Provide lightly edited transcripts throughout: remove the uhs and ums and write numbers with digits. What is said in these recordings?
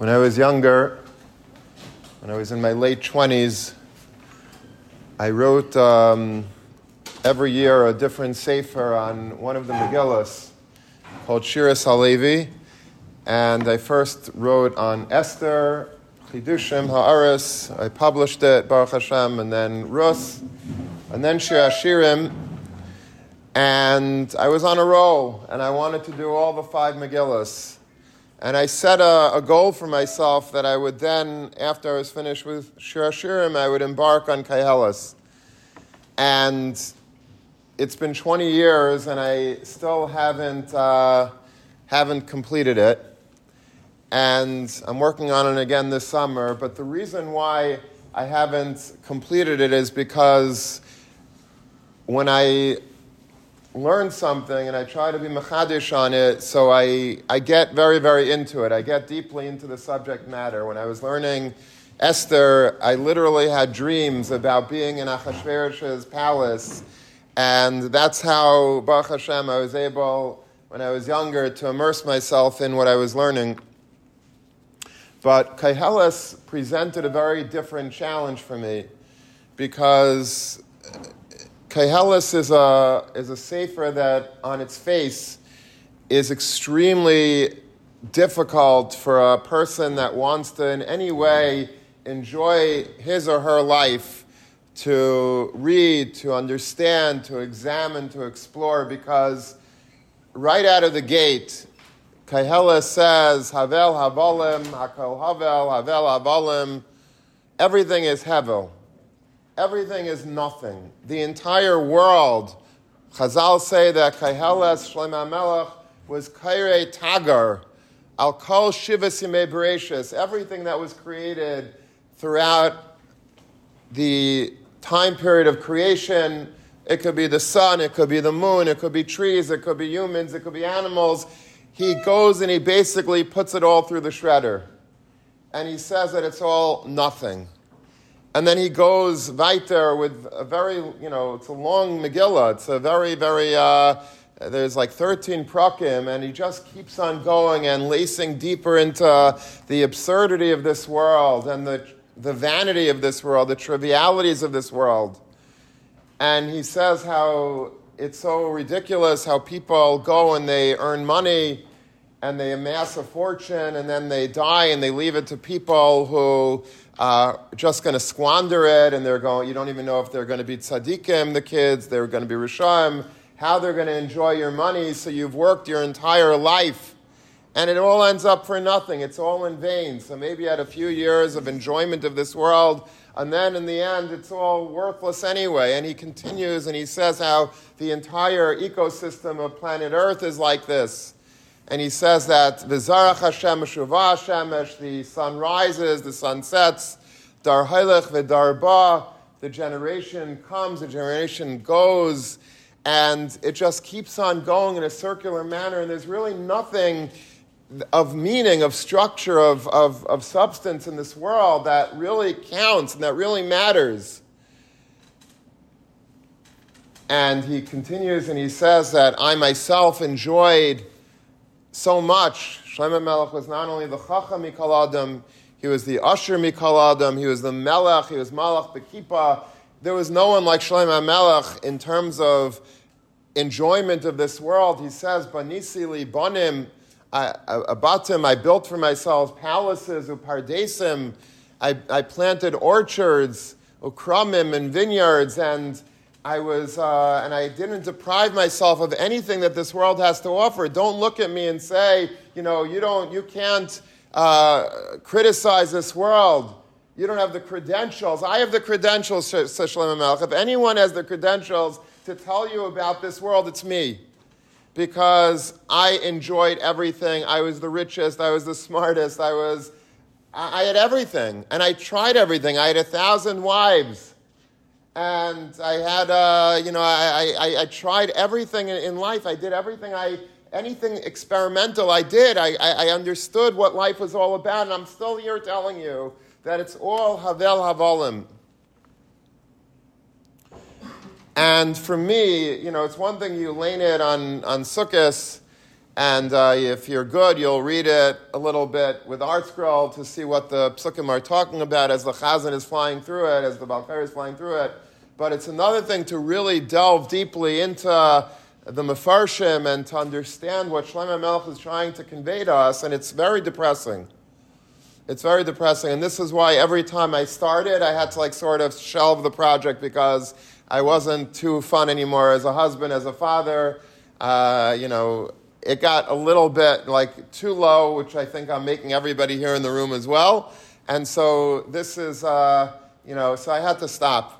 When I was younger, when I was in my late 20s, I wrote every year a different sefer on one of the Megillas called Shiras Halevi. And I first wrote on Esther, Chidushim, Ha'aris. I published it, Baruch Hashem, and then Rus, and then Shir Hashirim. And I was on a roll, and I wanted to do all the 5 Megillas. And I set a goal for myself that I would then, after I was finished with Shir Hashirim, I would embark on Kaihelis. And it's been 20 years, and I still haven't completed it. And I'm working on it again this summer. But the reason why I haven't completed it is because when I learn something and I try to be mechadish on it, so I get very, very into it. I get deeply into the subject matter. When I was learning Esther, I literally had dreams about being in Achashverosh's palace, and that's how, Baruch Hashem, I was able, when I was younger, to immerse myself in what I was learning. But Kaihelis presented a very different challenge for me, because Kaihelis is a sefer that, on its face, is extremely difficult for a person that wants to, in any way, enjoy his or her life, to read, to understand, to examine, to explore, because right out of the gate, Kaihelis says, Havel Havolim, Hakol Havel, Havel Havolim, everything is Hevel. Everything is nothing. The entire world, Chazal say that Kaihelis, Shlomo HaMelech, was Kairei Tagar, Al Kol Shivas Yimei Bereshis, everything that was created throughout the time period of creation. It could be the sun, it could be the moon, it could be trees, it could be humans, it could be animals. He goes and he basically puts it all through the shredder. And he says that it's all nothing. And then he goes weiter with a very, it's a long Megillah. It's a very, very, there's like 13 prakim, and he just keeps on going and lacing deeper into the absurdity of this world and the vanity of this world, the trivialities of this world. And he says how it's so ridiculous how people go and they earn money and they amass a fortune, and then they die and they leave it to people who are just going to squander it, and you don't even know if they're going to be tzaddikim, the kids, they're going to be rishayim, how they're going to enjoy your money, so you've worked your entire life, and it all ends up for nothing. It's all in vain. So maybe you had a few years of enjoyment of this world, and then in the end, it's all worthless anyway. And he continues, and he says how the entire ecosystem of planet Earth is like this. And he says that V'zarach Hashem Shuvah Shemesh, the sun rises, the sun sets, Dar Hailech V'dar Ba, the generation comes, the generation goes, and it just keeps on going in a circular manner, and there's really nothing of meaning, of structure, of substance in this world that really counts and that really matters. And he continues and he says that I myself enjoyed so much. Shlomo HaMelech was not only the Chacham Mikol Adam, he was the Asher Mikol Adam, he was the Melech, he was Malach B'Kippah. There was no one like Shlomo HaMelech in terms of enjoyment of this world. He says, Banisi li banim, abatim, I built for myself palaces, upardesim, I planted orchards, ukramim, and vineyards, and I was, and I didn't deprive myself of anything that this world has to offer. Don't look at me and say, you can't criticize this world. You don't have the credentials. I have the credentials, says Shlomo HaMelech. If anyone has the credentials to tell you about this world, it's me. Because I enjoyed everything. I was the richest. I was the smartest. I had everything. And I tried everything. I had 1,000 wives. And I had, I tried everything in life. I did everything. Anything experimental I did. I understood what life was all about. And I'm still here telling you that it's all Havel Havolim. And for me, it's one thing you lay it on Sukkot, And if you're good, you'll read it a little bit with Art Scroll to see what the psukim are talking about as the Chazan is flying through it, as the Balkar is flying through it. But it's another thing to really delve deeply into the Mefarshim and to understand what Shlomo Melech is trying to convey to us, and it's very depressing. It's very depressing, and this is why every time I started, I had to sort of shelve the project because I wasn't too fun anymore as a husband, as a father. It got a little bit too low, which I think I'm making everybody here in the room as well. And so this is, so I had to stop.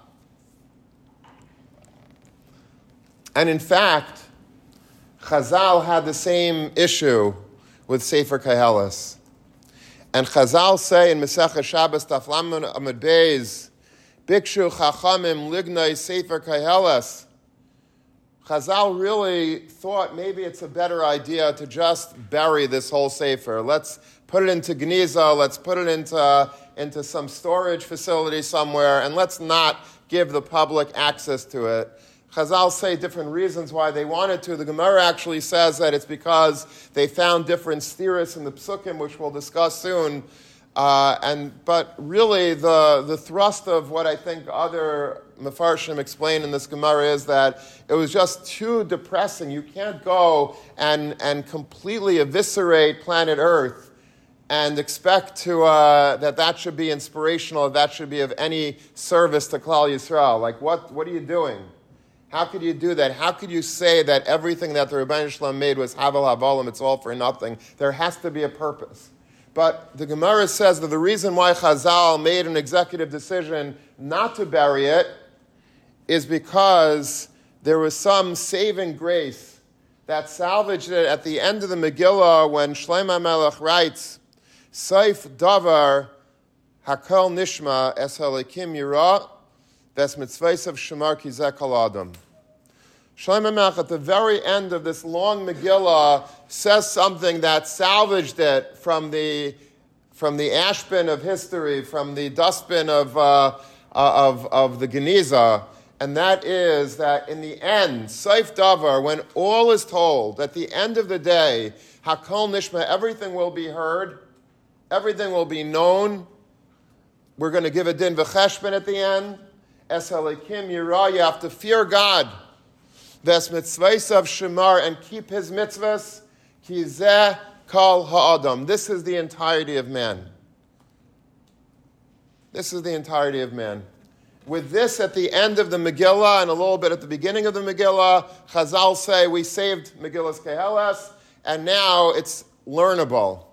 And in fact, Chazal had the same issue with Sefer Koheles. And Chazal say in Masechah Shabbos Daf Lamed Amud Beis, Bikshu Chachamim Lignai Sefer Koheles. Chazal really thought maybe it's a better idea to just bury this whole Sefer. Let's put it into Gniza, let's put it into some storage facility somewhere, and let's not give the public access to it. Chazal say different reasons why they wanted to. The Gemara actually says that it's because they found different steeris in the psukim, which we'll discuss soon. But really, the thrust of what I think other Mefarshim explain in this Gemara is that it was just too depressing. You can't go and completely eviscerate planet Earth and expect to that should be inspirational, that should be of any service to Klal Yisrael. What are you doing? How could you do that? How could you say that everything that the Rebbeinu Shalom made was Havel Havolim, it's all for nothing? There has to be a purpose. But the Gemara says that the reason why Chazal made an executive decision not to bury it is because there was some saving grace that salvaged it at the end of the Megillah when Shlomo Melech writes, Seif Davar Hakol Nishma Es Halikim Yira Ves Mitzvahs of Shemar Kizeh Kol Adam. Shlomo Melech at the very end of this long Megillah says something that salvaged it from the ashbin of history, from the dustbin of the Geniza, and that is that in the end, Seif Davar, when all is told, at the end of the day, Hakol Nishma, everything will be heard, everything will be known. We're going to give a din v'cheshbon at the end. Es Halikim Yirah, you have to fear God. Ves mitzvahs of Shemar, and keep his mitzvahs. Ki zeh kol ha'adam. This is the entirety of man. This is the entirety of man. With this at the end of the Megillah and a little bit at the beginning of the Megillah, Chazal say we saved Megillah's Koheles, and now it's learnable.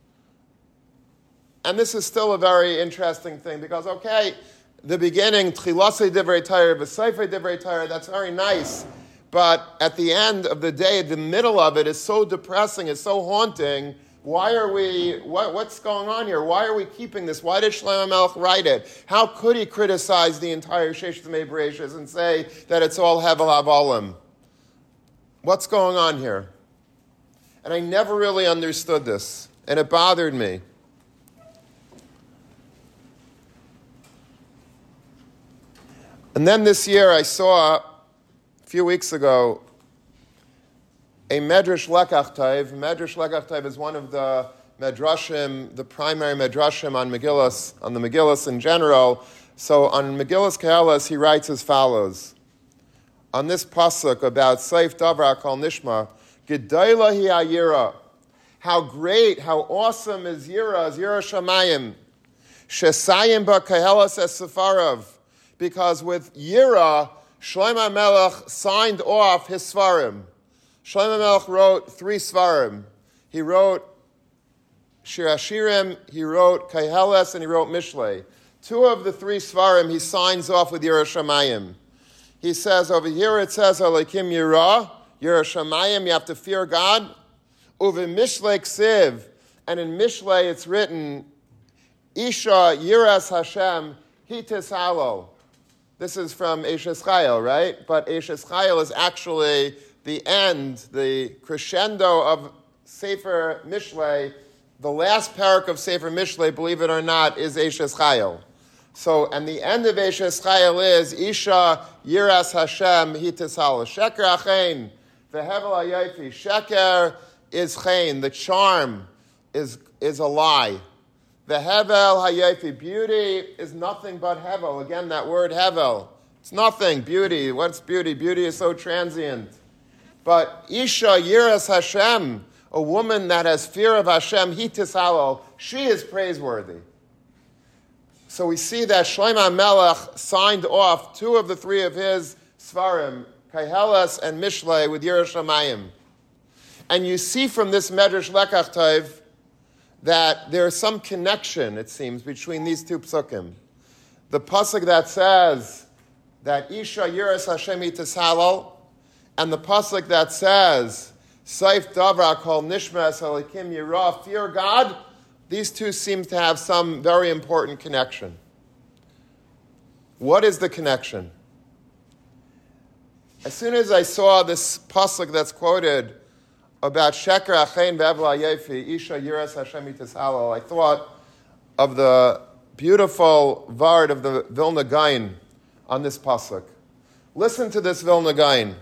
And this is still a very interesting thing because, the beginning, Tchilasei Divrei Torah, V'Seifei Divrei Torah, that's very nice. But at the end of the day, the middle of it is so depressing, it's so haunting. What's going on here? Why are we keeping this? Why did Shlomo Melech write it? How could he criticize the entire Sheish Tzimei Bereishis and say that it's all Hevel Havolim? What's going on here? And I never really understood this, and it bothered me. And then this year I saw, a few weeks ago, a Medrash Lekach Tov. Medrash Lekach Tov is one of the Medrashim, the primary Medrashim on the Megillas in general. So on Megillas Koheles, he writes as follows. On this pasuk about Seif Davar Kol Nishma, Gedayla hi Yira. How great, how awesome is Yira Shamayim. Shesayim ba Koheles es Sefarav. Because with Yira, Shlomo Melech signed off his Svarim. Shlomo Melech wrote 3 Svarim. He wrote Shir Hashirim, he wrote Koheles, and he wrote Mishlei. 2 of the 3 Svarim he signs off with Yira Shamayim. He says, over here it says, Alekim Yira, Yira Shamayim, you have to fear God. Uve Mishlei Ksiv, and in Mishlei it's written, Isha Yiras Hashem, Hitis Halo. This is from Eshes Chayil, right? But Eshes Chayil is actually the end, the crescendo of Sefer Mishlei. The last parak of Sefer Mishlei, believe it or not, is Eshes Chayil. So, and the end of Eshes Chayil is Isha Yiras Hashem Hitis Halo. Sheker Achein, Vehevel Hayofi. Sheker is chen. The charm is a lie. The hevel hayefi, beauty is nothing but hevel. Again, that word hevel. It's nothing, beauty. What's beauty? Beauty is so transient. But Isha Yiras Hashem, a woman that has fear of Hashem, he tishalal, she is praiseworthy. So we see that Shlomo Melech signed off 2 of the 3 of his Svarim, Koheles and Mishlei, with Yiras Shamayim. And you see from this Medrash Lekach Tov that there is some connection, it seems, between these 2 psukim. The pasuk that says that Isha Yiras Hashem Yitishalal, and the pasuk that says Saif Davra Kol Nishmas Elikim Yirah, fear God, these 2 seem to have some very important connection. What is the connection? As soon as I saw this pasuk that's quoted about Sheker Achein Ve'Evla Yefi, Isha Yiras Hashem Yitishalal, I thought of the beautiful vart of the Vilna Gaon on this pasuk. Listen to this Vilna Gaon.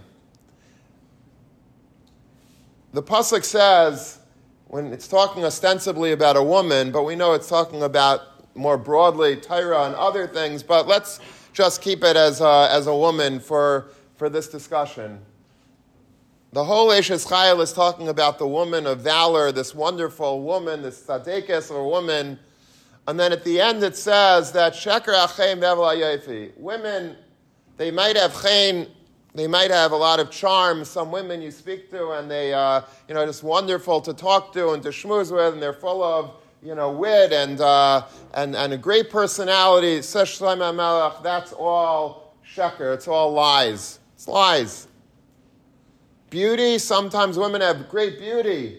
The pasuk says, when it's talking ostensibly about a woman, but we know it's talking about more broadly Torah and other things, but let's just keep it as a woman for this discussion. The whole Eshes Chayil is talking about the woman of valor, this wonderful woman, this tzaddikus of a woman. And then at the end it says that Sheker Achein Ve'Evla Yefi. Women, they might have chen, they might have a lot of charm. Some women you speak to and they, just wonderful to talk to and to schmooze with, and they're full of, wit and a great personality. Says Shlomo Melech, that's all sheker. It's all lies. It's lies. Beauty, sometimes women have great beauty.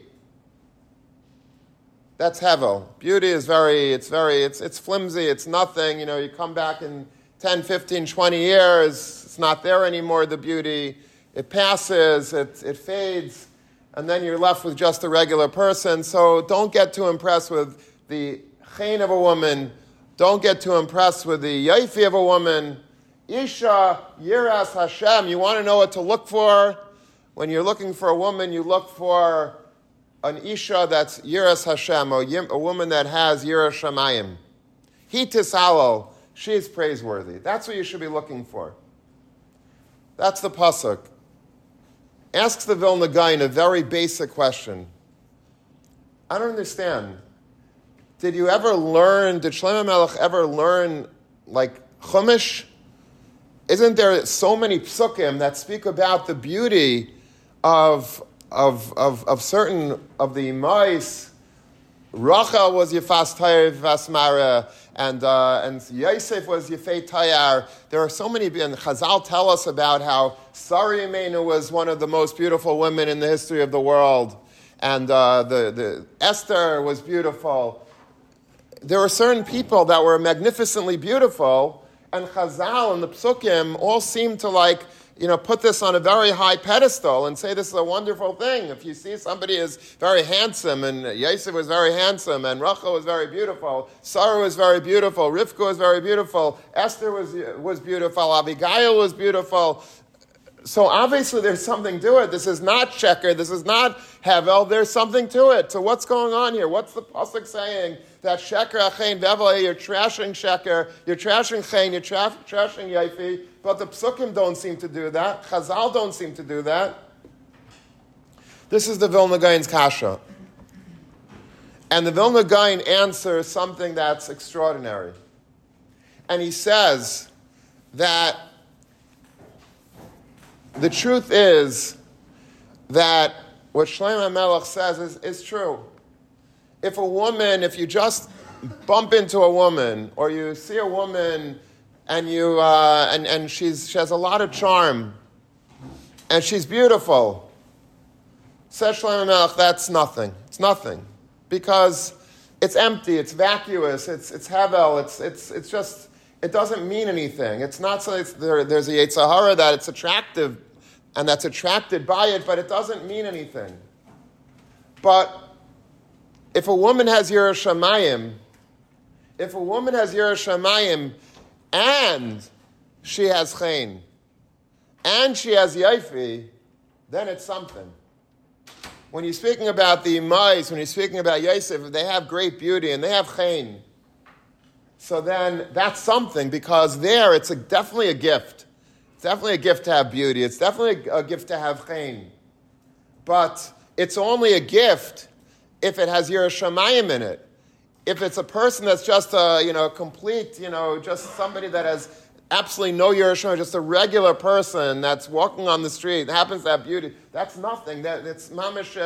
That's hevel. Beauty is it's flimsy, it's nothing. You come back in 10, 15, 20 years, it's not there anymore, the beauty. It passes, it fades, and then you're left with just a regular person. So don't get too impressed with the chen of a woman. Don't get too impressed with the yaifi of a woman. Isha Yiras Hashem, you want to know what to look for? When you're looking for a woman, you look for an Isha that's Yiras Hashem, a woman that has Yiras Shamayim. He tisalo, she is praiseworthy. That's what you should be looking for. That's the pasuk. Asks the Vilna Gaon a very basic question. I don't understand. Did Shlomo Melech ever learn, Chumash? Isn't there so many psukim that speak about the beauty of certain of the imais? Rachel was Yefas Tayar, Yefas Mara, and Yosef was Yefei Tayar. There are so many, and Chazal tell us about how Sari Imenu was one of the most beautiful women in the history of the world, and the Esther was beautiful. There were certain people that were magnificently beautiful, and Chazal and the Psukim all seem to put this on a very high pedestal and say this is a wonderful thing. If you see somebody is very handsome, and Yosef was very handsome, and Rachel was very beautiful, Sarah was very beautiful, Rivka was very beautiful, Esther was beautiful, Abigail was beautiful. So obviously there's something to it. This is not sheker, this is not hevel, there's something to it. So what's going on here? What's the pasuk saying? That sheker achein vevel, you're trashing sheker, you're trashing chen, you're trashing yaifi, but the psukim don't seem to do that. Chazal don't seem to do that. This is the Vilna Gaon's kasha. And the Vilna Gaon answers something that's extraordinary. And he says that the truth is that what Shlomo Melech says is true. If you just bump into a woman, or you see a woman and she has a lot of charm, and she's beautiful, says Shlomo Melech, that's nothing. It's nothing. Because it's empty, it's vacuous, it's hevel, it's just, it doesn't mean anything. It's not so there's a Yetzer Hara that it's attractive and that's attracted by it, but it doesn't mean anything. But if a woman has Yiras Shamayim, and she has chen, and she has yaifi, then it's something. when you're speaking about the Imais, when you're speaking about Yosef, they have great beauty and they have chen. So then that's something, because there it's definitely a gift. It's definitely a gift to have beauty. It's definitely a gift to have chen. But it's only a gift if it has Yiras Shamayim in it. If it's a person that's just a complete, just somebody that has absolutely no Yiras Shamayim, just a regular person that's walking on the street, happens to have beauty, that's nothing. It's mamish.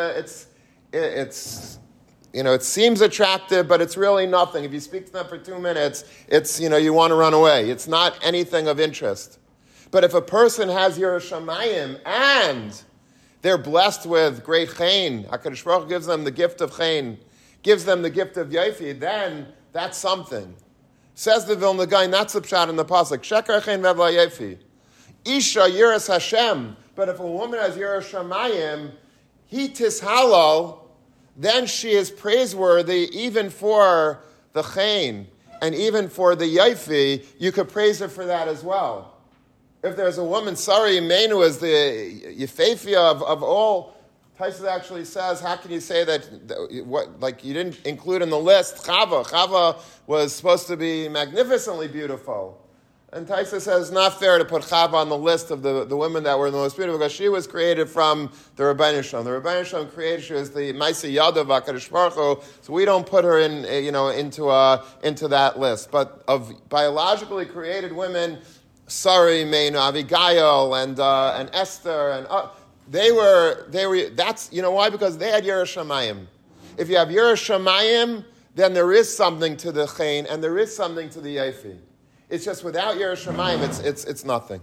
It seems attractive, but it's really nothing. If you speak to them for 2 minutes, it's you want to run away. It's not anything of interest. But if a person has Yiras Shamayim and they're blessed with great chen, HaKadosh Baruch Hu gives them the gift of chen, gives them the gift of Yofi, then that's something. Says the Vilna Gaon, that's the pshat in the pasuk. Sheker chen vevla Yofi. Isha Yiras Hashem. But if a woman has Yiras Shamayim, he tishalal, then she is praiseworthy even for the chen and even for the Yofi. You could praise her for that as well. If there's a woman, Sarah Imenu is the Yefefia of all, Taisus actually says, how can you say that, you didn't include in the list Chava? Chava was supposed to be magnificently beautiful. And Taisus says, it's not fair to put Chava on the list of the women that were the most beautiful, because she was created from the Rabbeinu Shalom. The Rabbeinu Shalom created, she was the Maaseh Yadav HaKadosh Baruch Hu, so we don't put her in, into that list. But of biologically created women, Sari, Meinu, Abigail, and Esther, and they were. That's why, because they had Yiras Shamayim. If you have Yiras Shamayim, then there is something to the chen and there is something to the Yofi. It's just without Yiras Shamayim, it's nothing.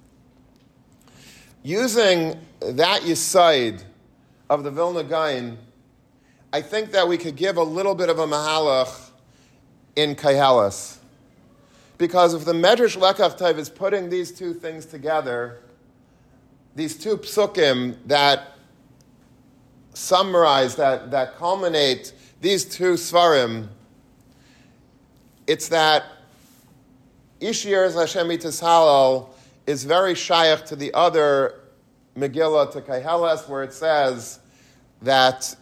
Using that Yisaid of the Vilna Gaon, I think that we could give a little bit of a mahalach in Koheles. Because if the Medrash Lekach Tov is putting these two things together, these two psukim that summarize, that culminate these two svarim, it's that Ish Yiras Hashem Yitishalal is very shaykh to the other Megillah, to Koheles, where it says that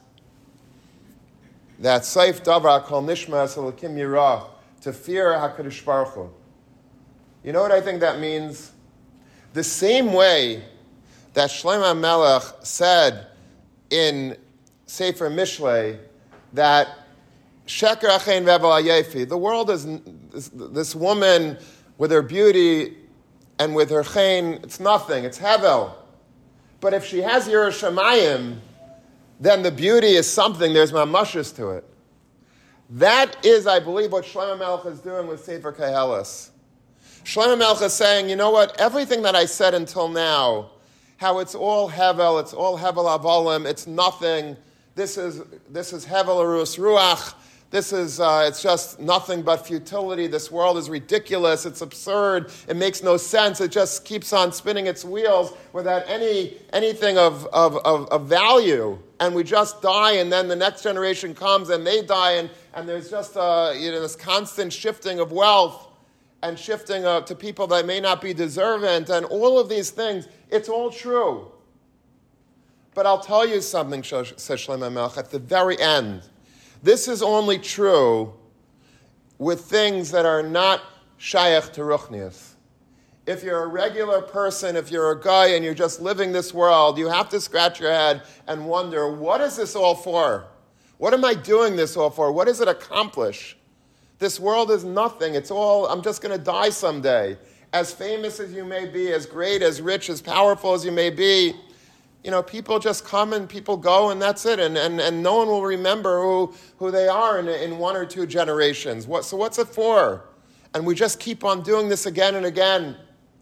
Seif Davra Kol Nishma Elokim Yirah, to fear HaKadosh Baruch Hu. You know what I think that means? The same way that Shlomo HaMelech said in Sefer Mishlei that Sheker Achein Vevel Hayefi, the world is this woman with her beauty and with her chen, it's nothing, it's Hevel. But if she has Yiras Shamayim, then the beauty is something, there's mamashus to it. That is, I believe, what Shlomo Melech is doing with Sefer Koheles. Shlomo Melech is saying, you know what, everything that I said until now, how it's all Hevel, it's all Hevel Avolim, it's nothing, this is Hevel Arus Ruach, it's just nothing but futility, this world is ridiculous, it's absurd, it makes no sense, it just keeps on spinning its wheels without anything of value. And we just die, and then the next generation comes, and they die, and there's just this constant shifting of wealth, and shifting to people that may not be deserving, and all of these things. It's all true. But I'll tell you something, says Shlomo Melech, at the very end. This is only true with things that are not shaykh to Ruchnius. If you're a regular person, if you're a guy and you're just living this world, you have to scratch your head and wonder, what is this all for? What am I doing this all for? What does it accomplish? This world is nothing. It's all, I'm just going to die someday. As famous as you may be, as great, as rich, as powerful as you may be, people just come and people go, and that's it. And no one will remember who they are in 1 or 2 generations. So what's it for? And we just keep on doing this again and again.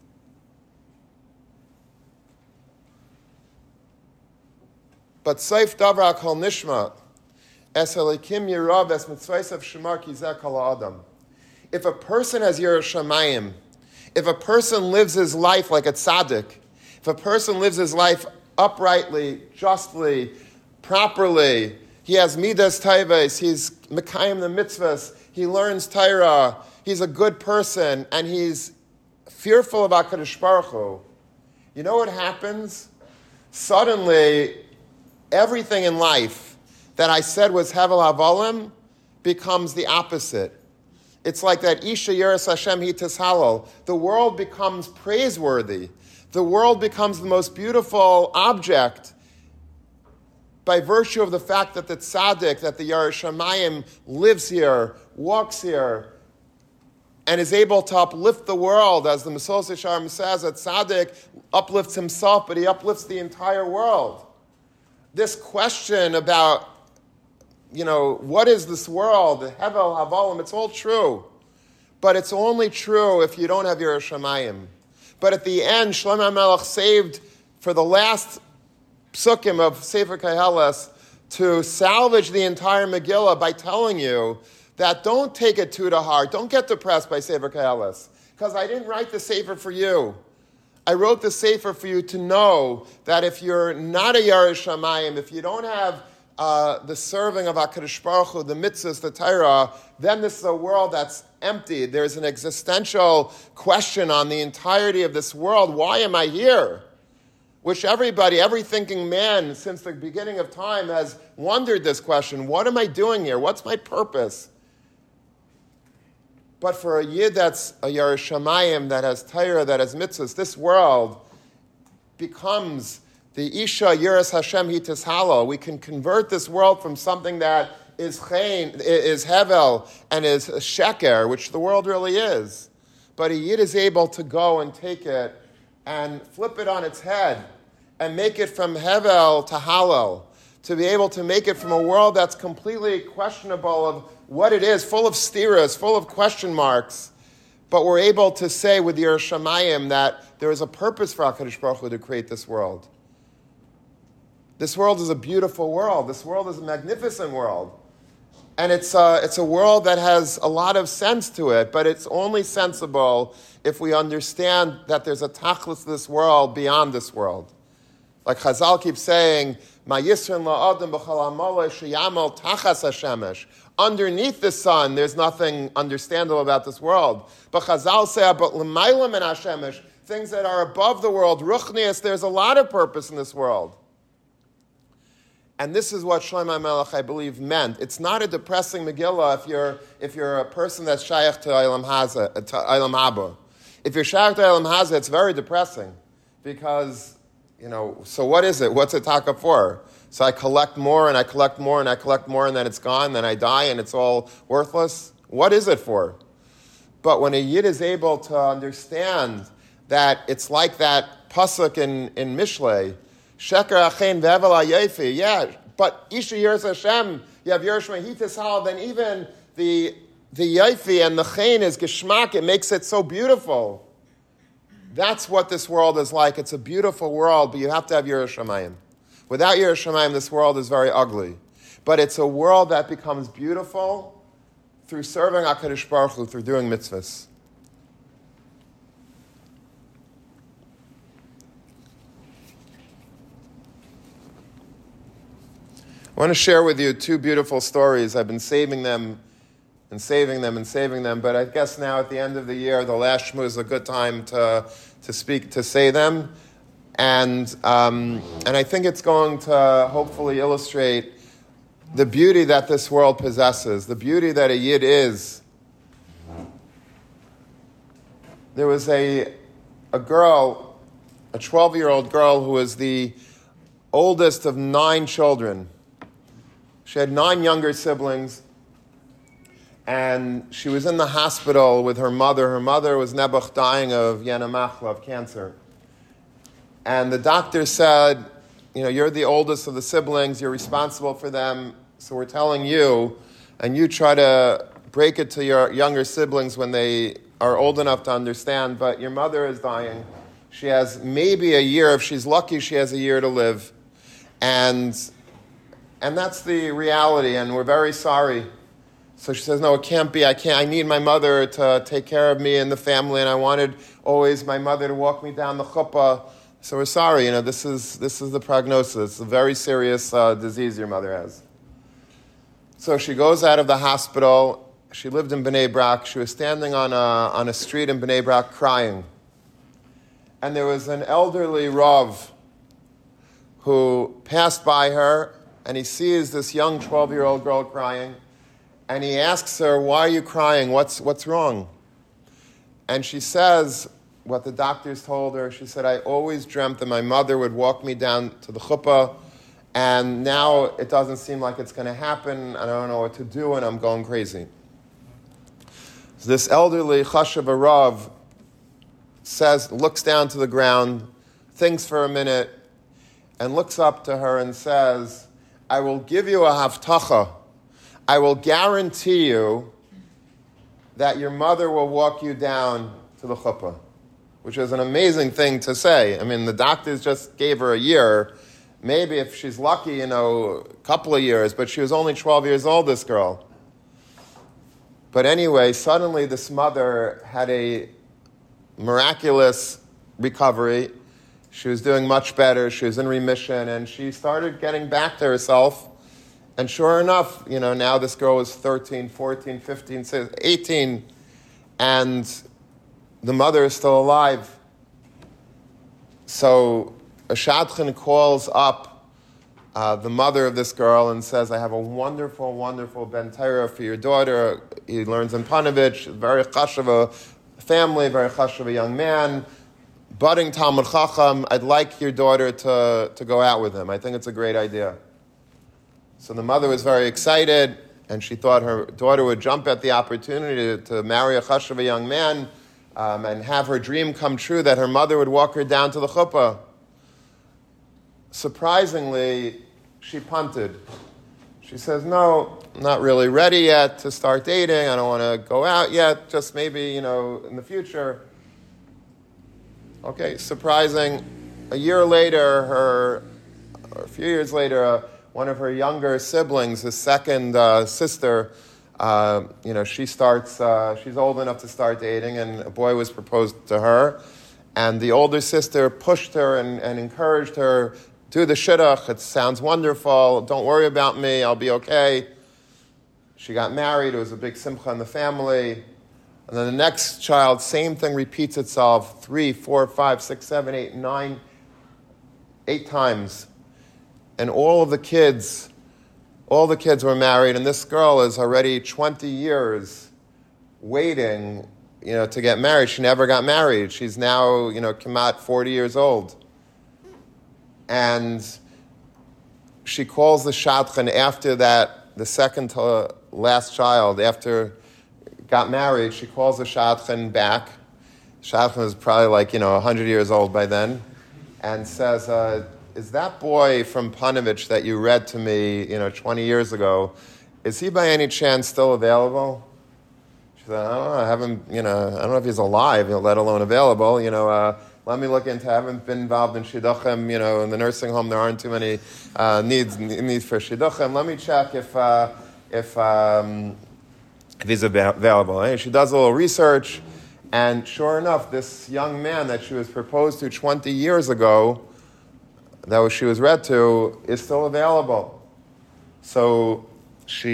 But Seif Davra Kol Nishma, Es Elikim Yirav Es Mitzvaysav Shemar Kizeh Kol Adam. If a person has Yiras Shamayim, if a person lives his life like a tzaddik, if a person lives his life uprightly, justly, properly, he has midas taives, he's mekayim the mitzvahs, he learns Torah, he's a good person, and he's fearful of HaKadosh Baruch Hu, you know what happens? Suddenly, everything in life that I said was Hevel Havolim becomes the opposite. It's like that Isha Yeres Hashem Hi Tishalal. The world becomes praiseworthy. The world becomes the most beautiful object by virtue of the fact that the tzaddik, that the Yarei Shamayim lives here, walks here, and is able to uplift the world. As the Mesos Yesharim says, that tzaddik uplifts himself, but he uplifts the entire world. This question about, what is this world? The Hevel Havolim, it's all true. But it's only true if you don't have Yarei Shamayim. But at the end, Shlomo HaMelech saved for the last psukim of Sefer Koheles to salvage the entire Megillah by telling you that don't take it too to heart. Don't get depressed by Sefer Koheles. Because I didn't write the Sefer for you. I wrote the Sefer for you to know that if you're not a Yarei Shamayim, if you don't have the serving of HaKadosh Baruch Hu, the mitzvahs, the Torah, then this is a world that's empty. There's an existential question on the entirety of this world. Why am I here? Which every thinking man since the beginning of time has wondered this question. What am I doing here? What's my purpose? But for a Yid that's a Yarei Shamayim, that has Torah, that has mitzvahs, this world becomes the Isha Yeres Hashem Hi Tishalal. We can convert this world from something that is Hevel and is Sheker, which the world really is. But a Yid is able to go and take it and flip it on its head and make it from Hevel to Hallel, to be able to make it from a world that's completely questionable of what it is, full of stiras, full of question marks, but we're able to say with Yarei Shamayim that there is a purpose for HaKadosh Baruch Hu to create this world. This world is a beautiful world. This world is a magnificent world. And it's a world that has a lot of sense to it, but it's only sensible if we understand that there's a tachlis to this world beyond this world. Like Chazal keeps saying, "Ma yisrin la'adam b'chol ha'maleh sheyamal tachas hashemesh." Underneath the sun, there's nothing understandable about this world. But Chazal say, "But l'mayla min hashemesh," things that are above the world, ruchnius, there's a lot of purpose in this world. And this is what Shlomo HaMelech, I believe, meant. It's not a depressing Megillah if you're a person that's shayach to Olam Haba. If you're shayach to Olam Haba, it's very depressing. Because, so what is it? What's it taka for? So I collect more and I collect more and I collect more and then it's gone, then I die and it's all worthless? What is it for? But when a Yid is able to understand that it's like that pasuk in Mishlei, Sheker achein ve'evel ha'yefi. Yeah, but Isha Yeres Hashem, you have Yeresh Hi Tishalal, then even the yefi and the chen is geschmack, it makes it so beautiful. That's what this world is like. It's a beautiful world, but you have to have Yarei Shamayim. Without Yarei Shamayim, this world is very ugly. But it's a world that becomes beautiful through serving HaKadosh Baruch Hu, through doing mitzvahs. I want to share with you two beautiful stories. I've been saving them, but I guess now at the end of the year, the last Shmuz is a good time to say them. And I think it's going to hopefully illustrate the beauty that this world possesses, the beauty that a Yid is. There was a girl, a 12-year-old girl who was the oldest of 9 children. She had 9 younger siblings, and she was in the hospital with her mother. Her mother was nebuch, dying of Yana Machla, of cancer. And the doctor said, you're the oldest of the siblings, you're responsible for them, so we're telling you, and you try to break it to your younger siblings when they are old enough to understand, but your mother is dying. She has maybe a year, if she's lucky, she has a year to live. And that's the reality, and we're very sorry. So she says, no, it can't be. I need my mother to take care of me and the family, and I wanted always my mother to walk me down the chuppah. So we're sorry, this is the prognosis. It's a very serious disease your mother has. So she goes out of the hospital. She lived in Bnei Brak. She was standing on a street in Bnei Brak crying. And there was an elderly Rav who passed by her, and he sees this young 12-year-old girl crying, and he asks her, "Why are you crying? What's wrong?" And she says what the doctors told her. She said, "I always dreamt that my mother would walk me down to the chuppah, and now it doesn't seem like it's going to happen. I don't know what to do, and I'm going crazy." So this elderly chashav Rav looks down to the ground, thinks for a minute, and looks up to her and says, "I will give you a haftacha. I will guarantee you that your mother will walk you down to the chuppah," which is an amazing thing to say. I mean, the doctors just gave her a year. Maybe if she's lucky, a couple of years, but she was only 12 years old, this girl. But anyway, suddenly this mother had a miraculous recovery. She was doing much better. She was in remission, and she started getting back to herself. And sure enough, now this girl was 13, 14, 15, 16, 18, and the mother is still alive. So a shadchan calls up the mother of this girl and says, "I have a wonderful, wonderful ben Torah for your daughter. He learns in Panovich, very chashuv family, very chashuv young man, budding Talmud Chacham. I'd like your daughter to go out with him. I think it's a great idea." So the mother was very excited, and she thought her daughter would jump at the opportunity to marry a chashuv young man and have her dream come true that her mother would walk her down to the chuppah. Surprisingly, she punted. She says, "No, I'm not really ready yet to start dating. I don't want to go out yet, just maybe, in the future." Okay, surprising. A year later, or a few years later, one of her younger siblings, the second sister, she's old enough to start dating, and a boy was proposed to her. And the older sister pushed her and encouraged her, "Do the shidduch, it sounds wonderful, don't worry about me, I'll be okay." She got married, it was a big simcha in the family. And then the next child, same thing repeats itself 3, 4, 5, 6, 7, 8, 9, 8 times. And all the kids were married, and this girl is already 20 years waiting, to get married. She never got married. She's now, Kamat 40 years old. And she calls the shadchan after that, the second to last child, after got married, she calls the shadchan back. Shadchan was probably 100 years old by then, and says, "Is that boy from Panovich that you read to me, 20 years ago, is he by any chance still available?" She said, "I don't know, I don't know if he's alive, let alone available, let me look into, I haven't been involved in shidduchim, in the nursing home there aren't too many needs for shidduchim. Let me check if he's available." And she does a little research, and sure enough, this young man that she was proposed to 20 years ago, she was read to, is still available. So she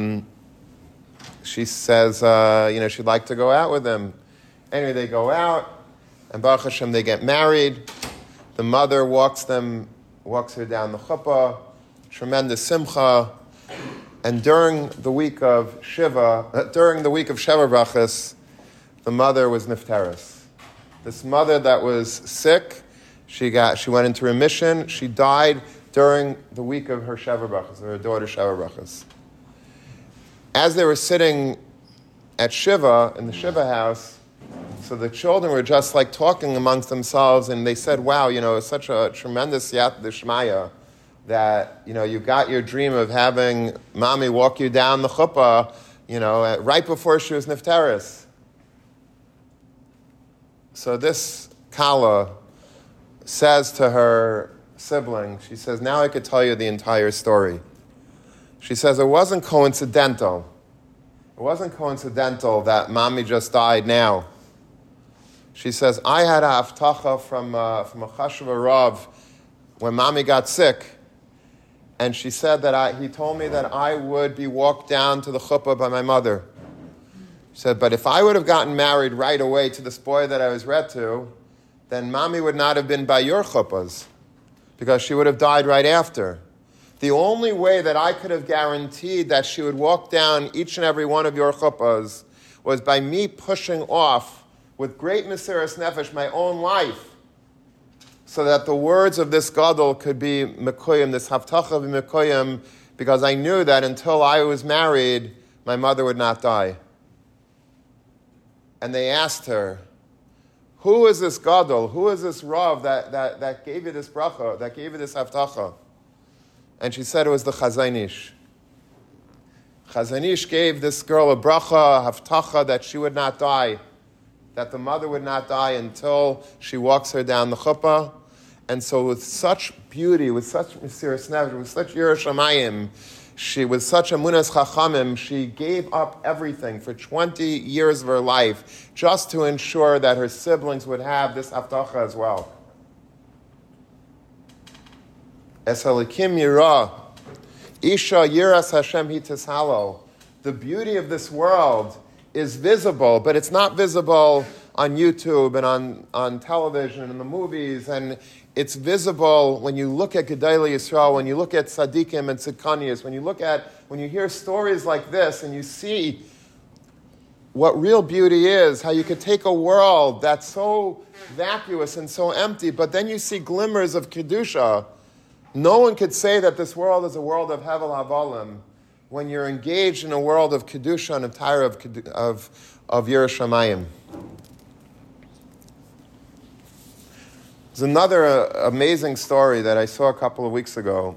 says, she'd like to go out with him. Anyway, they go out, and Baruch Hashem, they get married. The mother walks her down the chuppah, tremendous simcha. And during the week of Sheva Brachas, the mother was nifteris. This mother that was sick, she went into remission. She died during the week of her Sheva Brachas, her daughter Sheva Brachas. As they were sitting at Shiva, in the Shiva house, so the children were just talking amongst themselves, and they said, "Wow, it's such a tremendous yat d'shmaya that, you got your dream of having mommy walk you down the chuppah, right before she was nifteris." So this Kala says to her sibling, she says, "Now I could tell you the entire story." She says, "It wasn't coincidental. It wasn't coincidental that mommy just died now." She says, "I had a haftacha from a chashuv Rav when mommy got sick, and she said that he told me that I would be walked down to the chuppah by my mother." She said, "But if I would have gotten married right away to this boy that I was read to, then mommy would not have been by your chuppahs." because she would have died right after. The only way that I could have guaranteed that she would walk down each and every one of your chuppahs was by me pushing off with great Mesiras Nefesh my own life, so that the words of this gadol could be mekoyim, this haftacha v'mekoyim, because I knew that until I was married, my mother would not die. And they asked her, who is this gadol? Who is this Rav that gave you this bracha, that gave you this haftacha? And she said it was the Chazon Ish. Chazon Ish gave this girl a bracha, haftacha, that she would not die, that the mother would not die until she walks her down the chuppah. And so with such beauty, with such Mesiras Nefesh, with such Yiras Shamayim, with such Amunas Chachamim, she gave up everything for 20 years of her life just to ensure that her siblings would have this haftacha as well. Es halikim yirah, isha yiras Hashem hitishalo. The beauty of this world is visible, but it's not visible on YouTube and on television and in the movies, and it's visible when you look at Gedolei Yisrael, when you look at Tzaddikim and Tzidkanias, when you hear stories like this and you see what real beauty is, how you could take a world that's so vacuous and so empty, but then you see glimmers of Kedusha. No one could say that this world is a world of Hevel Havalim when you're engaged in a world of Kedusha and a tire of Yiras Shamayim. There's another amazing story that I saw a couple of weeks ago,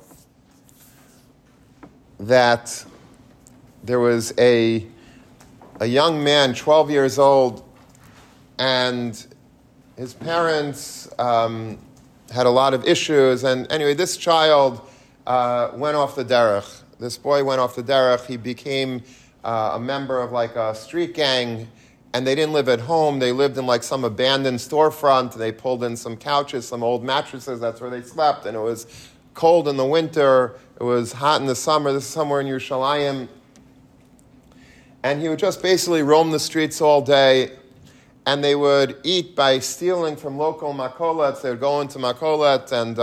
that there was a young man, 12 years old, and his parents had a lot of issues, and anyway, this child went off the derech. This boy went off the derech. He became a member of like a street gang, and they didn't live at home. They lived in like some abandoned storefront. They pulled in some couches, some old mattresses. That's where they slept, and it was cold in the winter. It was hot in the summer. This is somewhere in Yerushalayim. And he would just basically roam the streets all day. And they would eat by stealing from local makolets. They would go into makolet, and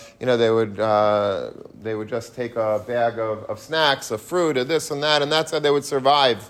they would just take a bag of snacks, of fruit, or this and that's how they would survive.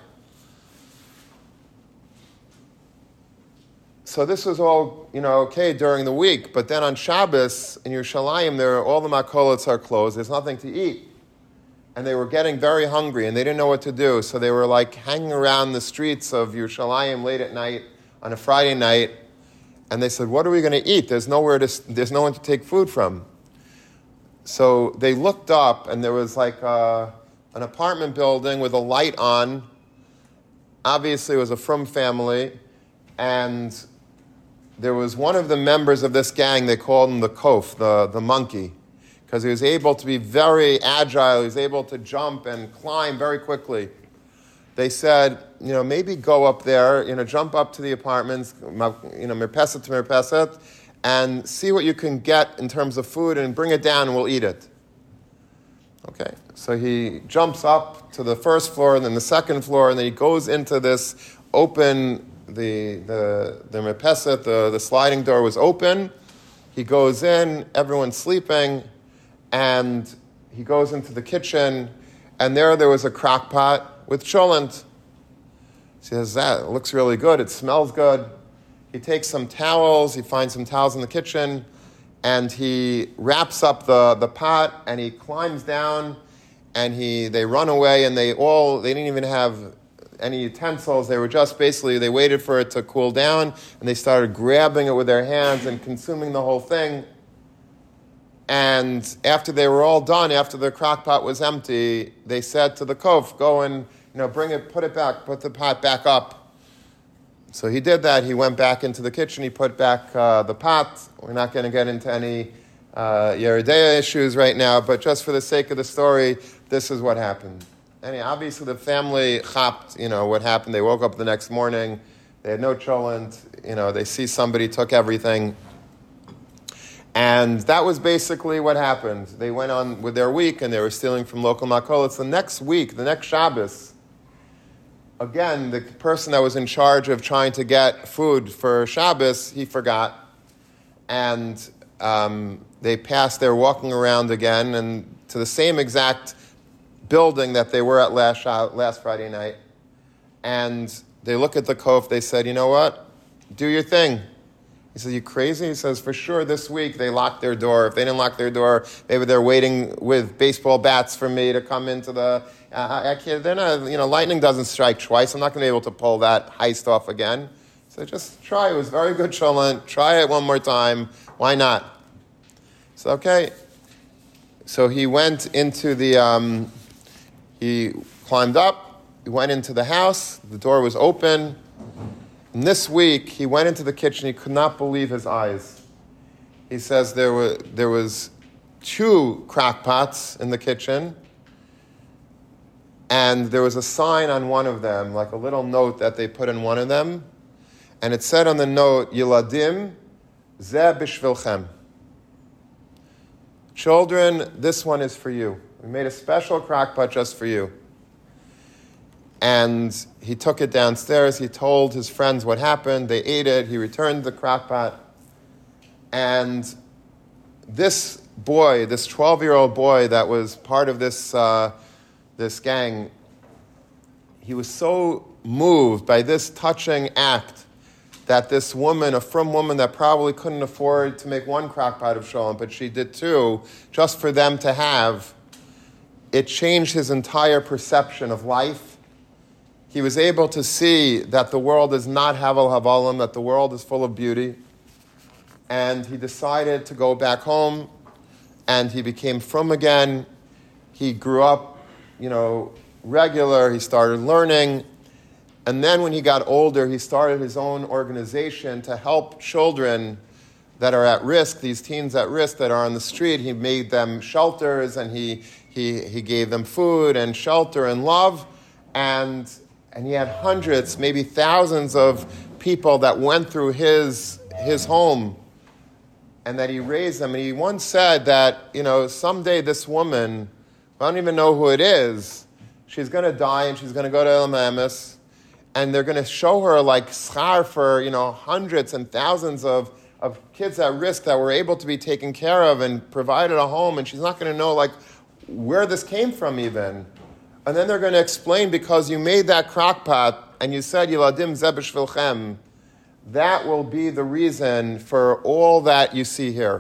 So this was all okay during the week, but then on Shabbos in Yerushalayim, all the makolets are closed. There's nothing to eat. And they were getting very hungry, and they didn't know what to do. So they were like hanging around the streets of Yerushalayim late at night, on a Friday night, and they said, what are we going to eat? There's no one to take food from. So they looked up, and there was like an apartment building with a light on. Obviously, it was a Frum family, and there was one of the members of this gang, they called him the Kof, the monkey, because he was able to be very agile, he was able to jump and climb very quickly. They said, maybe go up there, jump up to the apartments, merpeset to merpeset, and see what you can get in terms of food and bring it down and we'll eat it. Okay, so he jumps up to the first floor and then the second floor, and then he goes into this open, the merpeset, the sliding door was open. He goes in, everyone's sleeping, and he goes into the kitchen, and there was a crock pot with cholent. He says, that looks really good, it smells good. He takes some towels, he finds some towels in the kitchen, and he wraps up the pot, and he climbs down, and they run away, and they didn't even have any utensils. They were just basically, they waited for it to cool down, and they started grabbing it with their hands and consuming the whole thing. And after they were all done, after the crock pot was empty, they said to the Kof, go and bring it, put the pot back up. So he did that. He went back into the kitchen. He put back the pot. We're not going to get into any Yeridea issues right now, but just for the sake of the story, this is what happened. And obviously the family chapped, what happened. They woke up the next morning. They had no cholent. They see somebody took everything. And that was basically what happened. They went on with their week, and they were stealing from local makolets. The next week, the next Shabbos, again, the person that was in charge of trying to get food for Shabbos, he forgot. And they're walking around again and to the same exact building that they were at last Friday night. And they look at the Kof, they said, you know what? Do your thing. He says, you crazy? He says, for sure this week they locked their door. If they didn't lock their door, maybe they're waiting with baseball bats for me to come into the... they're not, lightning doesn't strike twice. I'm not going to be able to pull that heist off again. So just try. It was very good cholent. Try it one more time. Why not? So, okay. So he went into the... he climbed up. He went into the house. The door was open. And this week, he went into the kitchen. He could not believe his eyes. He says there was 2 crock pots in the kitchen, and there was a sign on one of them, like a little note that they put in one of them, and it said on the note, Yiladim, zeh bishvilchem. Children, this one is for you. We made a special crock pot just for you. And he took it downstairs. He told his friends what happened. They ate it. He returned the crock pot. And this boy, this 12-year-old boy that was part of this gang, he was so moved by this touching act that this woman, a frum woman that probably couldn't afford to make 1 crock pot of shalom, but she did 2, just for them to have, it changed his entire perception of life. He was able to see that the world is not Havel Havalim, that the world is full of beauty. And he decided to go back home, and he became frum again. He grew up, regular. He started learning. And then when he got older, he started his own organization to help children that are at risk, these teens at risk that are on the street. He made them shelters, and he gave them food and shelter and love. And he had hundreds, maybe thousands of people that went through his home and that he raised them. And he once said that, someday this woman, I don't even know who it is, she's going to die and she's going to go to El Mamis, and they're going to show her like schar for, hundreds and thousands of kids at risk that were able to be taken care of and provided a home, and she's not going to know like where this came from even. And then they're going to explain, because you made that crock pot and you said, Yiladim zeh bishvilchem, that will be the reason for all that you see here.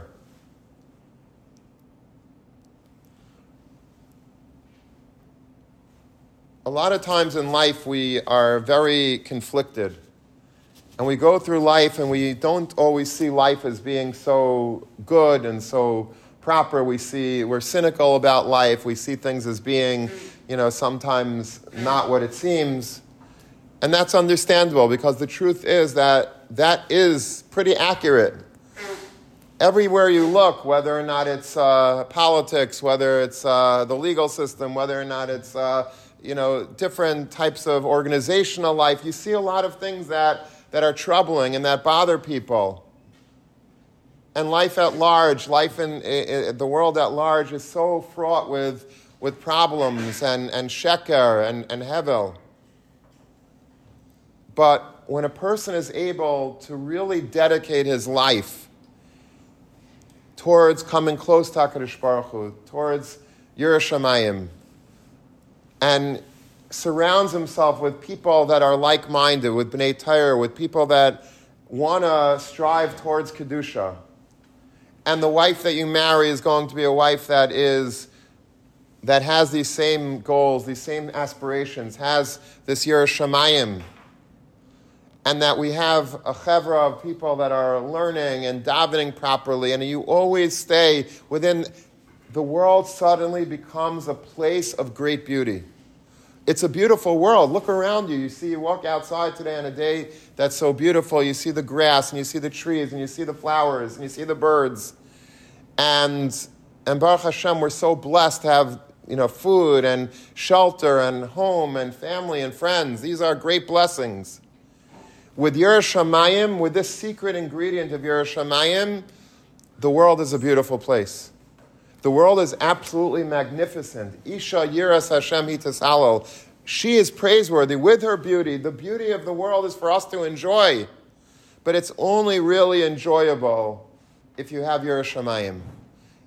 A lot of times in life we are very conflicted. And we go through life and we don't always see life as being so good and so proper. We're cynical about life. We see things as being sometimes not what it seems. And that's understandable, because the truth is that is pretty accurate. Everywhere you look, whether or not it's politics, whether it's the legal system, whether or not it's different types of organizational life, you see a lot of things that are troubling and that bother people. And life at large, life in the world at large is so fraught with problems and sheker and hevel. But when a person is able to really dedicate his life towards coming close to HaKadosh Baruch Hu, towards Yiras Shamayim, and surrounds himself with people that are like-minded, with Bnei Torah, with people that want to strive towards Kedusha, and the wife that you marry is going to be a wife that has these same goals, these same aspirations, has this Yiras Shamayim, and that we have a chevra of people that are learning and davening properly, and you always stay within, the world suddenly becomes a place of great beauty. It's a beautiful world. Look around you. You walk outside today on a day that's so beautiful. You see the grass, and you see the trees, and you see the flowers, and you see the birds. And Baruch Hashem, we're so blessed to have food and shelter and home and family and friends. These are great blessings. With Yiras Shamayim, with this secret ingredient of Yiras Shamayim, the world is a beautiful place. The world is absolutely magnificent. Isha Yiras Hashem Hitashalal. She is praiseworthy with her beauty. The beauty of the world is for us to enjoy. But it's only really enjoyable if you have Yiras Shamayim.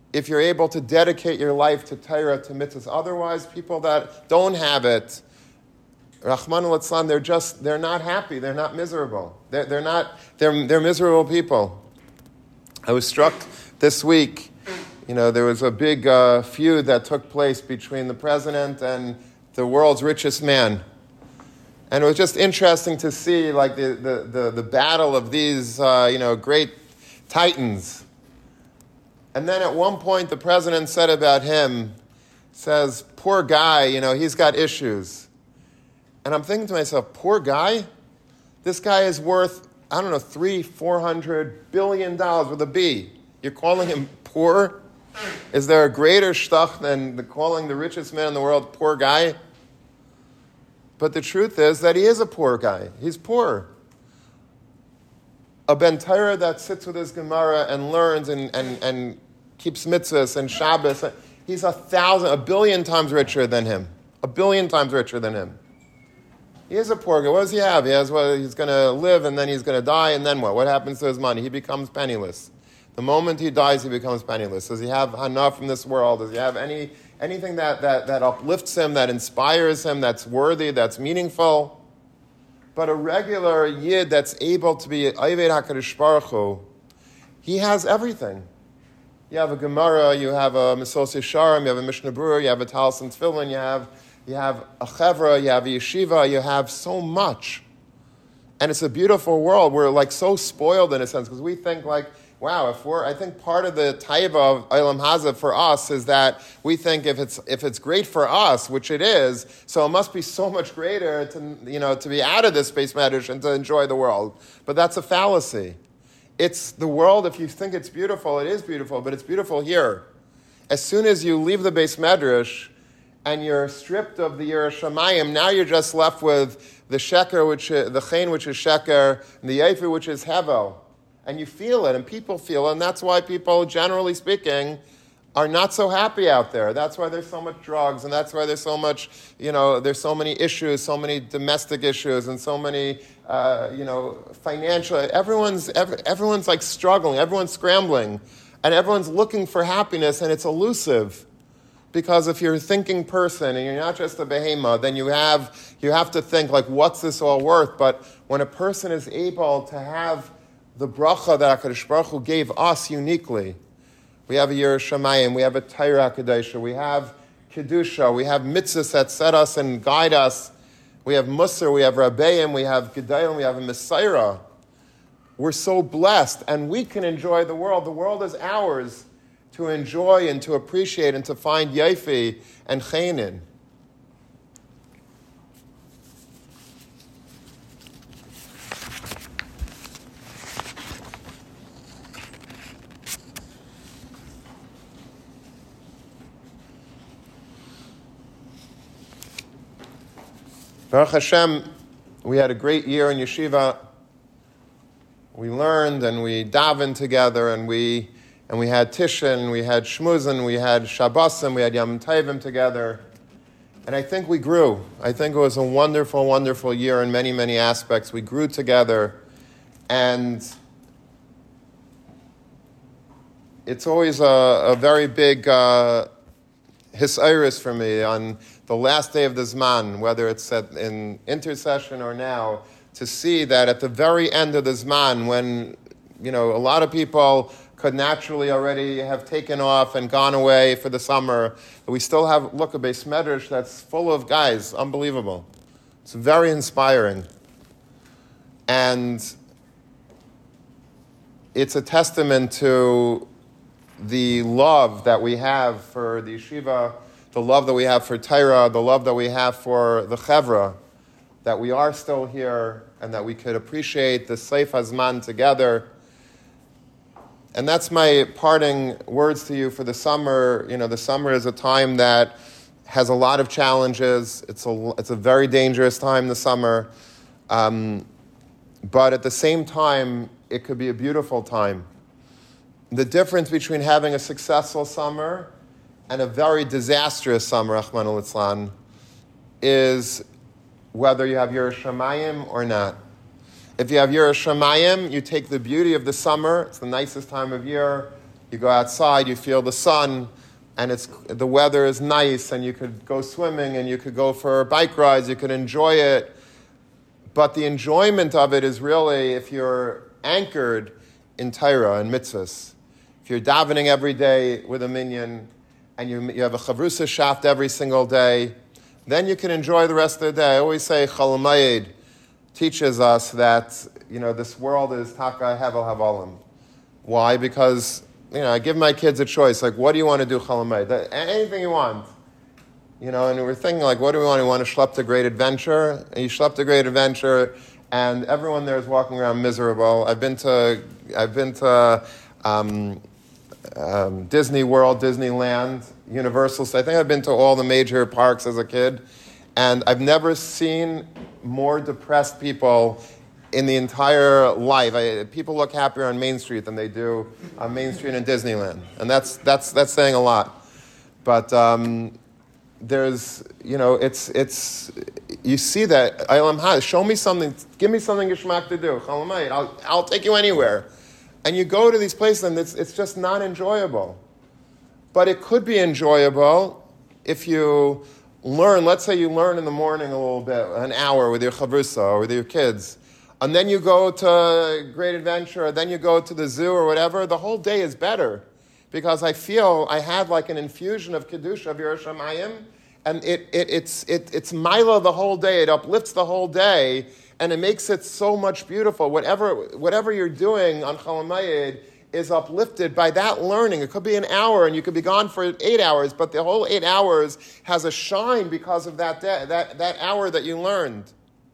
if you're able to dedicate your life to Torah, to mitzvahs. Otherwise, people that don't have it, Rahman al-Islam, they're not happy, they're not miserable. They're miserable people. I was struck this week, there was a big feud that took place between the president and the world's richest man. And it was just interesting to see like the battle of these great titans. And then at one point the president said about him, says, poor guy, he's got issues. And I'm thinking to myself, poor guy? This guy is worth, $300-400 billion with a B. You're calling him poor? Is there a greater shtach than calling the richest man in the world poor guy? But the truth is that he is a poor guy. He's poor. A Ben Torah that sits with his Gemara and learns and keeps mitzvahs and Shabbos, he's 1 billion times richer than him. 1 billion times richer than him. He is a poor guy. What does he have? He has he's going to live and then he's going to die, and then what? What happens to his money? He becomes penniless. The moment he dies, he becomes penniless. Does he have hana from this world? Does he have anything that uplifts him, that inspires him, that's worthy, that's meaningful? But a regular yid that's able to be Oved HaKadosh Baruch Hu, he has everything. You have a Gemara, you have a Mesos Yesharim, you have a Mishnah Berurah, you have a Talis and Tefillin, you have a Chevra, you have a Yeshiva, you have so much. And it's a beautiful world. We're like so spoiled in a sense, because we think like, wow, I think part of the taiva of Olam Hazeh for us is that we think if it's great for us, which it is, so it must be so much greater to be out of this space medrash and to enjoy the world. But that's a fallacy. It's the world, if you think it's beautiful, it is beautiful, but it's beautiful here. As soon as you leave the base medrash and you're stripped of the Yiras Shamayim, now you're just left with the sheker, the chen, which is sheker, and the yaifer, which is hevel. And you feel it, and people feel it, and that's why people, generally speaking, are not so happy out there. That's why there's so much drugs, and that's why there's so much, there's so many issues, so many domestic issues, and so many, financial. Everyone's like struggling, everyone's scrambling, and everyone's looking for happiness, and it's elusive. Because if you're a thinking person and you're not just a behemoth, then you have to think like, what's this all worth? But when a person is able to have the bracha that HaKadosh Baruch Hu gave us uniquely, we have a Yiras Shamayim, we have a Torah HaKadosh, we have Kedusha, we have mitzvahs that set us and guide us, we have Musar, we have Rabbeim, we have Gedalim, we have a Messiah. We're so blessed, and we can enjoy the world. The world is ours to enjoy and to appreciate and to find Yaifi and Chenin. Baruch Hashem, we had a great year in yeshiva. We learned and we davened together, and we had Tishin, we had Shmuzin, we had Shabbosim, we had Yom Tovim together. And I think we grew. I think it was a wonderful, wonderful year in many, many aspects. We grew together. And it's always a very big hisairis for me on the last day of the Zman, whether it's in intercession or now, to see that at the very end of the Zman, when a lot of people could naturally already have taken off and gone away for the summer, but we still have, a beis medrash that's full of guys, unbelievable. It's very inspiring. And it's a testament to the love that we have for the yeshiva, the love that we have for Torah, the love that we have for the Chevra, that we are still here and that we could appreciate the Seif HaZman together. And that's my parting words to you for the summer. The summer is a time that has a lot of challenges. It's a very dangerous time, the summer. But at the same time, it could be a beautiful time. The difference between having a successful summer and a very disastrous summer, Rahman al-Islam, is whether you have Yiras Shamayim or not. If you have Yiras Shamayim, you take the beauty of the summer. It's the nicest time of year. You go outside, you feel the sun, and the weather is nice, and you could go swimming, and you could go for bike rides, you could enjoy it. But the enjoyment of it is really if you're anchored in Torah and mitzvahs. If you're davening every day with a minyan, and you have a chavrusa shaft every single day, then you can enjoy the rest of the day. I always say Chol Hamoed teaches us that this world is taka hevel havalim. Why? Because I give my kids a choice. Like, what do you want to do, Chol Hamoed? Anything you want. And we're thinking, like, what do we want? We want to schlep to Great Adventure. And you schlep to Great Adventure, and everyone there is walking around miserable. I've been to Disney World, Disneyland, Universal. So I think I've been to all the major parks as a kid, and I've never seen more depressed people in the entire life. People look happier on Main Street than they do on Main Street in Disneyland, and that's saying a lot. But there's, it's you see that show me something, give me something geschmack to do. I'll take you anywhere. And you go to these places and it's just not enjoyable. But it could be enjoyable if you learn. Let's say you learn in the morning a little bit, an hour with your chavrusa or with your kids, and then you go to Great Adventure, or then you go to the zoo or whatever. The whole day is better because I feel I had like an infusion of kedusha of Yiras Shamayim, and it's mila the whole day. It uplifts the whole day. And it makes it so much beautiful. Whatever you're doing on Chol Hamoed is uplifted by that learning. It could be an hour, and you could be gone for 8 hours, but the whole 8 hours has a shine because of that hour that you learned.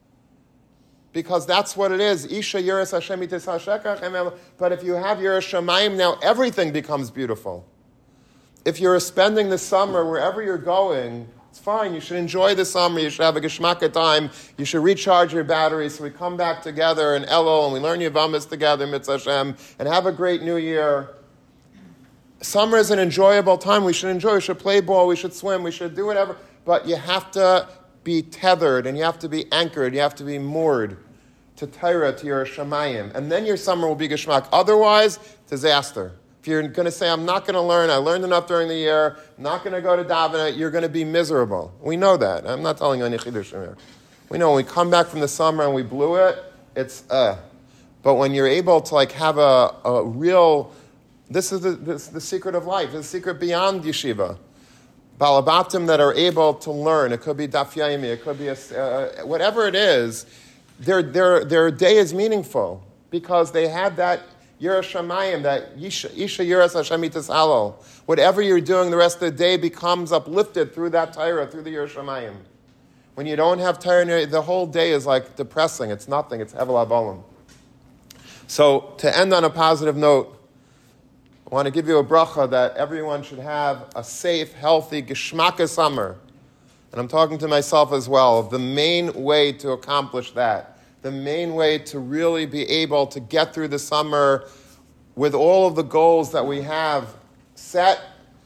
Because that's what it is. Isha Yiras Hashem Itis Hashekach. But if you have Yiras Shamayim, now everything becomes beautiful. If you're spending the summer wherever you're going, it's fine. You should enjoy the summer. You should have a geschmacka time. You should recharge your batteries. So we come back together in Elul and we learn Yavamas together, Mitzvah Hashem, and have a great new year. Summer is an enjoyable time. We should enjoy. We should play ball. We should swim. We should do whatever. But you have to be tethered and you have to be anchored. You have to be moored to Torah, to your Shamayim. And then your summer will be geschmack. Otherwise, disaster. If you're going to say, I'm not going to learn, I learned enough during the year, I'm not going to go to davening, you're going to be miserable. We know that. I'm not telling you any chidushim here. We know when we come back from the summer and we blew it, it's But when you're able to have a real, this is the secret of life, the secret beyond yeshiva. Balabatim that are able to learn, it could be daf yomi, it could be whatever it is, their day is meaningful because they had that Yiras Shamayim, that Isha Yiras Hashem Itis Halal. Whatever you're doing the rest of the day becomes uplifted through that Torah, through the Yiras Shamayim. When you don't have Torah, the whole day is like depressing. It's nothing. It's Hevel Havalim. So to end on a positive note, I want to give you a bracha that everyone should have a safe, healthy, geschmacka summer. And I'm talking to myself as well. The main way to accomplish that, the main way to really be able to get through the summer with all of the goals that we have set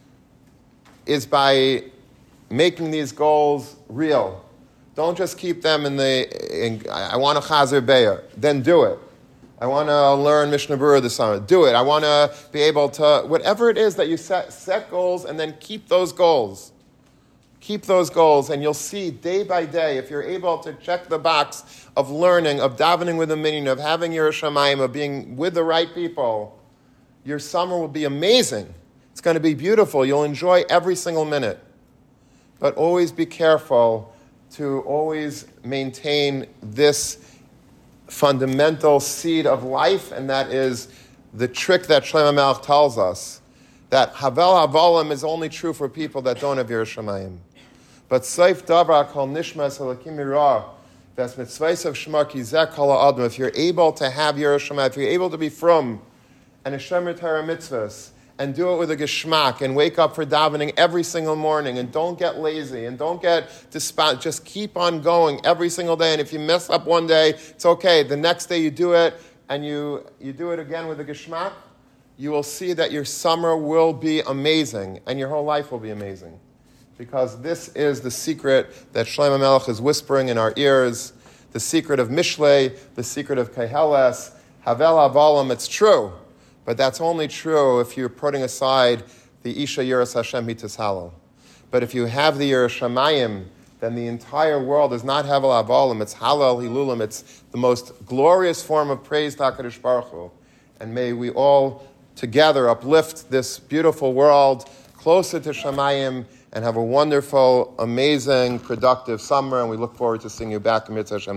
is by making these goals real. Don't just keep them I want a Chazer Be'er, then do it. I want to learn Mishnah Berurah this summer, do it. I want to be able to, whatever it is that you set goals and then keep those goals. Keep those goals, and you'll see day by day, if you're able to check the box of learning, of davening with a minyan, of having Yiras Shamayim, of being with the right people, your summer will be amazing. It's going to be beautiful. You'll enjoy every single minute. But always be careful to always maintain this fundamental seed of life, and that is the trick that Shlomo Melech tells us, that Havel Havalim is only true for people that don't have Yiras Shamayim. But Seif Davar Kol Nishmas Halakim Yirah, Ves Mitzvahs of Shema Ki Zeh Kol Ha'adam. If you're able to have Yiras Shamayim, if you're able to be from and a Shomer Torah mitzvahs, and do it with a geschmack, and wake up for davening every single morning, and don't get lazy, and don't get despondent. Just keep on going every single day. And if you mess up one day, it's okay. The next day you do it, and you do it again with a geschmack, you will see that your summer will be amazing, and your whole life will be amazing. Because this is the secret that Shlomo Melech is whispering in our ears, the secret of Mishlei, the secret of Keheles, Havel Havalim. It's true. But that's only true if you're putting aside the Isha Yiras Hashem Hitas Halal. But if you have the Yiras Shamayim, then the entire world is not Hevel Avalim, it's Halal Hilulim, it's the most glorious form of praise to HaKadosh Baruch Hu. And may we all together uplift this beautiful world closer to Shamayim and have a wonderful, amazing, productive summer. And we look forward to seeing you back in Mitzvah Hashem.